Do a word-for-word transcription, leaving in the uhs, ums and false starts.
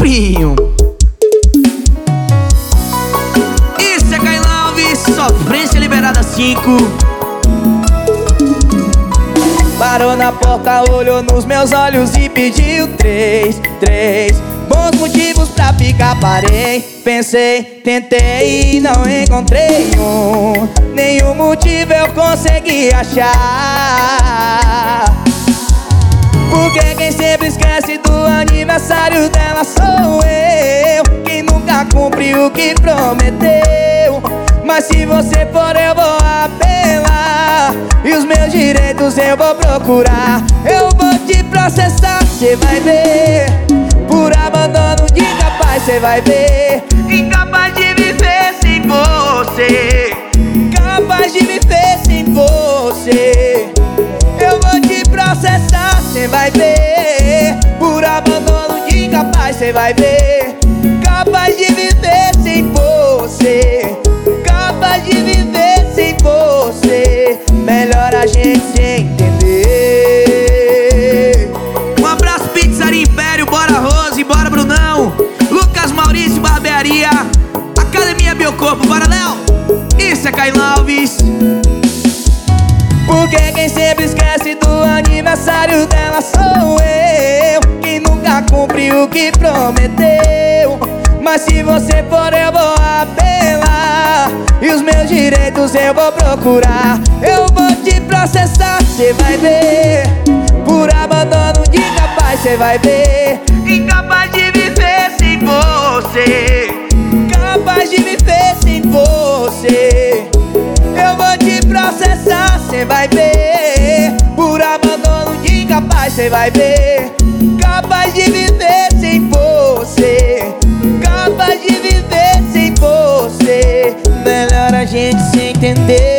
Maurinho. Isso é Caio Alves, sofrência liberada cinco. Parou na porta, olhou nos meus olhos e pediu três, três bons motivos pra ficar. Parei, pensei, tentei e não encontrei um. Nenhum motivo eu consegui achar. Porque quem sempre esquece do aniversário dela sou eu, quem nunca cumpriu o que prometeu. Mas se você for eu vou apelar, e os meus direitos eu vou procurar. Eu vou te processar, cê vai ver, por abandono de incapaz, cê vai ver. Incapaz de viver sem você, capaz de viver sem você. Eu vou te processar, cê vai ver, por abandono de incapaz, cê vai ver. Capaz de viver sem você, capaz de viver sem você. Melhor a gente se entender. Um abraço, Pizzaria Império, bora Rose, bora Brunão, Lucas Maurício, Barbearia, Academia Biocorpo, bora Léo. Isso é Caio Alves. Porque quem sempre esquece do aniversário dela sou eu, quem nunca cumpriu o que prometeu. Mas se você for eu vou apelar, e os meus direitos eu vou procurar. Eu vou te processar, cê vai ver, por abandono de incapaz, cê vai ver. Incapaz de viver sem você, capaz de viver sem você. Eu vou te processar, cê vai ver, por abandono de incapaz, cê vai ver. Capaz de viver sem você, capaz de viver sem você. Melhor a gente se entender.